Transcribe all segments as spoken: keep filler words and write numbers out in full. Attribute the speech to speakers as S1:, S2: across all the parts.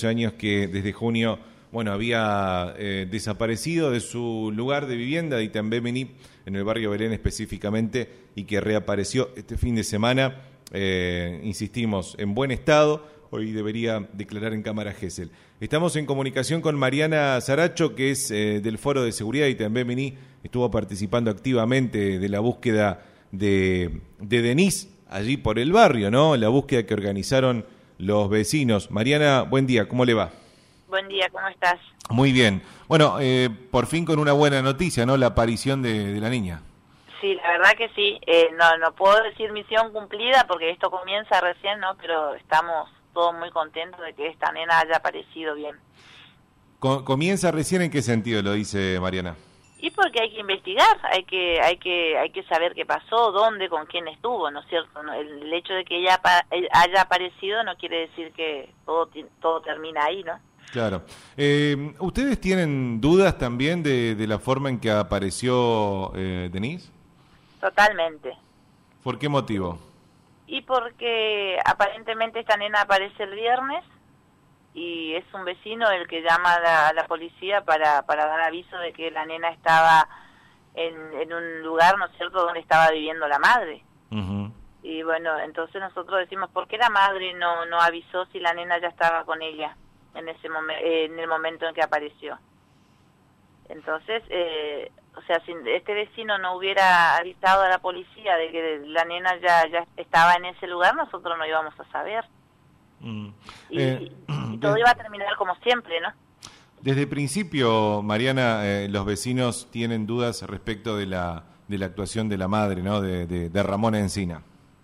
S1: doce años que desde junio, bueno, había eh, desaparecido de su lugar de vivienda de Itambémini, en el barrio Belén específicamente, y que reapareció este fin de semana, eh, insistimos, en buen estado. Hoy debería declarar en cámara Gesell. Estamos en comunicación con Mariana Saracho, que es eh, del Foro de Seguridad de Itambémini, estuvo participando activamente de la búsqueda de, de Denise, allí por el barrio, ¿no? La búsqueda que organizaron los vecinos. Mariana, buen día, ¿cómo le va?
S2: Buen día, ¿cómo estás?
S1: Muy bien. Bueno, eh, por fin con una buena noticia, ¿no? La aparición de, de la niña.
S2: Sí, la verdad que sí. Eh, no, no puedo decir misión cumplida porque esto comienza recién, ¿no? Pero estamos todos muy contentos de que esta nena haya aparecido bien.
S1: ¿Comienza recién en qué sentido lo dice Mariana?
S2: Y porque hay que investigar, hay que hay que hay que saber qué pasó, dónde, con quién estuvo, ¿no es cierto? El hecho de que ella haya aparecido no quiere decir que todo todo termina ahí, ¿no?
S1: Claro. Eh, ¿Ustedes tienen dudas también de, de la forma en que apareció eh, Denise?
S2: Totalmente.
S1: ¿Por qué motivo?
S2: Y porque aparentemente esta nena aparece el viernes y es un vecino el que llama a la, a la policía para, para dar aviso de que la nena estaba en, en un lugar, ¿no es cierto?, donde estaba viviendo la madre.
S1: Uh-huh.
S2: Y bueno, entonces nosotros decimos, ¿por qué la madre no, no avisó si la nena ya estaba con ella en ese momen en el momento en que apareció? Entonces, eh, o sea, si este vecino no hubiera avisado a la policía de que la nena ya, ya estaba en ese lugar, nosotros no íbamos a saber.
S1: Mm.
S2: Y,
S1: Eh,
S2: y todo iba a terminar como siempre, ¿no?
S1: Desde el principio, Mariana, eh, los vecinos tienen dudas respecto de la de la actuación de la madre, ¿no? De, de, de Ramona Encina.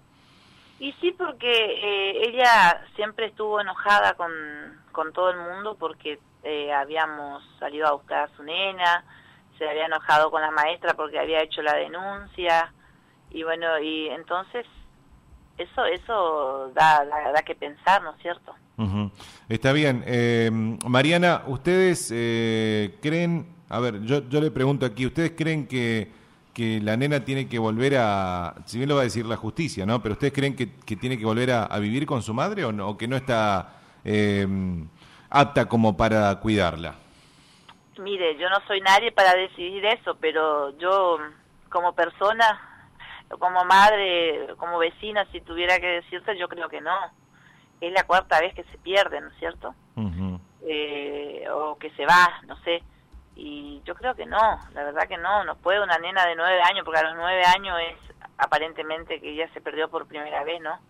S2: Y sí, porque eh, ella siempre estuvo enojada con, con todo el mundo porque eh, habíamos salido a buscar a su nena, se había enojado con la maestra porque había hecho la denuncia, y bueno, y entonces eso eso da, da, da que pensar, ¿no es cierto?
S1: Uh-huh. Está bien. Eh, Mariana, ¿ustedes eh, creen, a ver, yo, yo le pregunto aquí, ¿ustedes creen que, que la nena tiene que volver a, si bien lo va a decir la justicia, ¿no? Pero ¿ustedes creen que, que tiene que volver a, a vivir con su madre o, no, o que no está eh, apta como para cuidarla?
S2: Mire, yo no soy nadie para decidir eso, pero yo como persona, como madre, como vecina, si tuviera que decirte, yo creo que no. Es la cuarta vez que se pierde, ¿no es cierto?
S1: Uh-huh.
S2: eh, o que se va, no sé. Y yo creo que no, la verdad que no, no puede una nena de nueve años, porque a los nueve años es aparentemente que ella se perdió por primera vez, ¿no?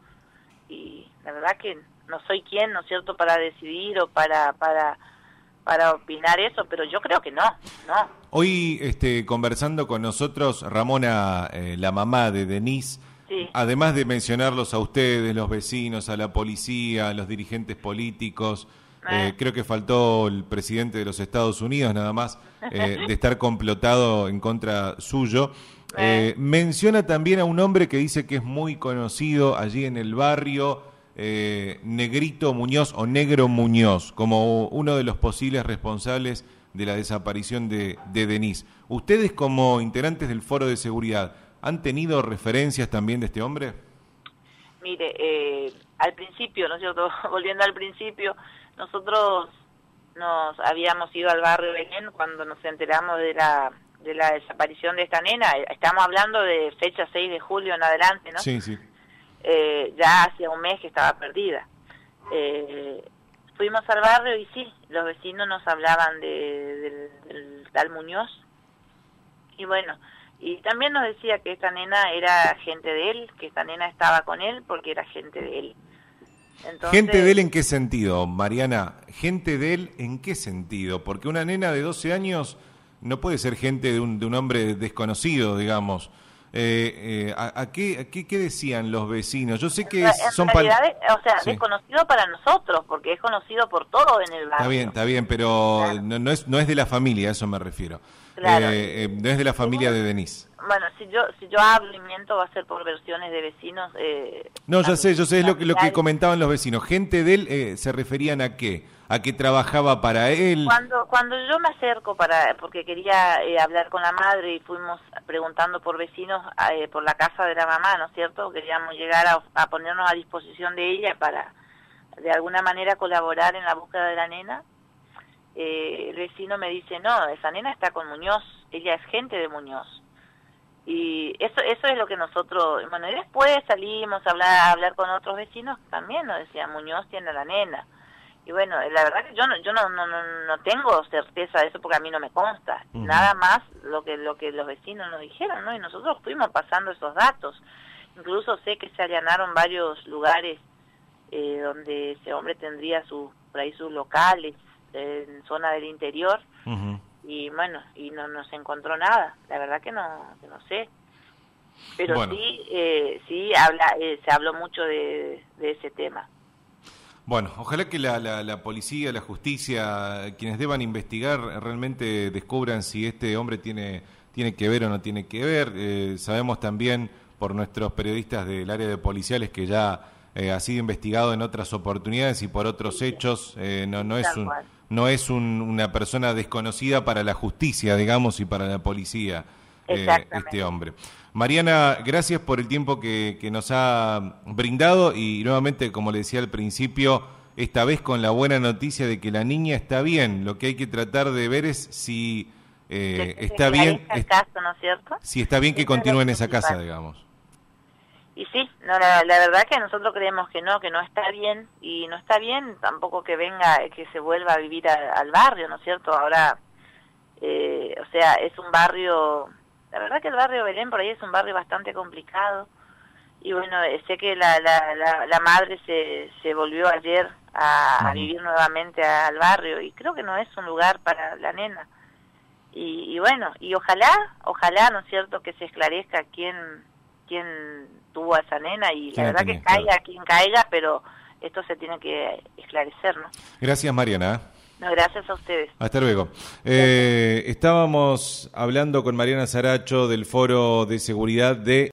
S2: Y la verdad que no soy quien, ¿no es cierto?, para decidir o para para para opinar eso, pero yo creo que no, no.
S1: Hoy, este, conversando con nosotros, Ramona, eh, la mamá de Denise,
S2: sí.
S1: Además de mencionarlos a ustedes, los vecinos, a la policía, a los dirigentes políticos, eh. Eh, creo que faltó el presidente de los Estados Unidos, nada más, eh, de estar complotado en contra suyo. Eh, menciona también a un hombre que dice que es muy conocido allí en el barrio, eh, Negrito Muñoz o Negro Muñoz, como uno de los posibles responsables de la desaparición de, de Denise. ¿Ustedes como integrantes del Foro de Seguridad han tenido referencias también de este hombre?
S2: Mire, eh, al principio, ¿no es cierto? Volviendo al principio, nosotros nos habíamos ido al barrio Belén cuando nos enteramos de la de la desaparición de esta nena. Estamos hablando de fecha seis de julio en adelante, ¿no?
S1: Sí, sí.
S2: Eh, ya hacía un mes que estaba perdida. Eh, fuimos al barrio y sí, los vecinos nos hablaban de, del, del tal Muñoz. Y bueno, y también nos decía que esta nena era gente de él, que esta nena estaba con él porque era gente de él. Entonces,
S1: ¿gente de él en qué sentido, Mariana? ¿Gente de él en qué sentido? Porque una nena de doce años no puede ser gente de un, de un hombre desconocido, digamos. Eh, eh, ¿a, a, qué, a qué, qué decían los vecinos? Yo sé que
S2: en
S1: son...
S2: realidad,
S1: pal...
S2: o sea,
S1: sí.
S2: Desconocido para nosotros, porque es conocido por todo en el barrio.
S1: Está bien, está bien, pero claro. no, no, es, no es de la familia, a eso me refiero.
S2: Claro.
S1: Eh, eh, no es de la familia de Denise.
S2: Bueno, si yo si yo hablo y miento va a ser por versiones de vecinos. Eh,
S1: no, ya sé, yo sé, es lo que, lo que comentaban los vecinos. ¿Gente de él eh, se referían a qué? ¿A que trabajaba para él?
S2: Cuando cuando yo me acerco para porque quería eh, hablar con la madre y fuimos preguntando por vecinos eh, por la casa de la mamá, ¿no es cierto? Queríamos llegar a, a ponernos a disposición de ella para de alguna manera colaborar en la búsqueda de la nena, eh, el vecino me dice, no, esa nena está con Muñoz, ella es gente de Muñoz. Y eso eso es lo que nosotros, bueno, y después salimos a hablar, a hablar con otros vecinos, también nos decían, Muñoz tiene a la nena. Y bueno, la verdad que yo no yo no, no, no, no tengo certeza de eso porque a mí no me consta. Uh-huh. Nada más lo que lo que los vecinos nos dijeron, ¿no? Y nosotros fuimos pasando esos datos. Incluso sé que se allanaron varios lugares eh, donde ese hombre tendría sus, por ahí sus locales, eh, en zona del interior. Uh-huh. Y bueno, y no, no se encontró nada. La verdad que no, que no sé. Pero bueno. sí, eh, sí habla, eh, se habló mucho de, de ese tema.
S1: Bueno, ojalá que la, la, la policía, la justicia, quienes deban investigar, realmente descubran si este hombre tiene, tiene que ver o no tiene que ver. Eh, sabemos también por nuestros periodistas del área de policiales que ya eh, ha sido investigado en otras oportunidades y por otros sí. hechos. Eh, no, no es, un, no es un, una persona desconocida para la justicia, digamos, y para la policía, eh, este hombre. Mariana, gracias por el tiempo que, que nos ha brindado y nuevamente, como le decía al principio, esta vez con la buena noticia de que la niña está bien. Lo que hay que tratar de ver es si eh, está bien,
S2: es, caso, ¿no es cierto?
S1: Si está bien que continúe en esa casa, digamos.
S2: Y sí, no, la, la verdad que nosotros creemos que no, que no está bien y no está bien tampoco que venga, que se vuelva a vivir a, al barrio, ¿no es cierto? Ahora, eh, o sea, es un barrio. La verdad que el barrio Belén por ahí es un barrio bastante complicado y bueno, sé que la, la, la, la madre se, se volvió ayer a, a vivir nuevamente al barrio y creo que no es un lugar para la nena. Y, y bueno, y ojalá, ojalá, ¿no es cierto?, que se esclarezca quién, quién tuvo a esa nena y la verdad que caiga quien caiga, pero esto se tiene que esclarecer, ¿no?
S1: Gracias, Mariana.
S2: No, gracias a ustedes.
S1: Hasta luego. Eh, estábamos hablando con Mariana Saracho del Foro de Seguridad de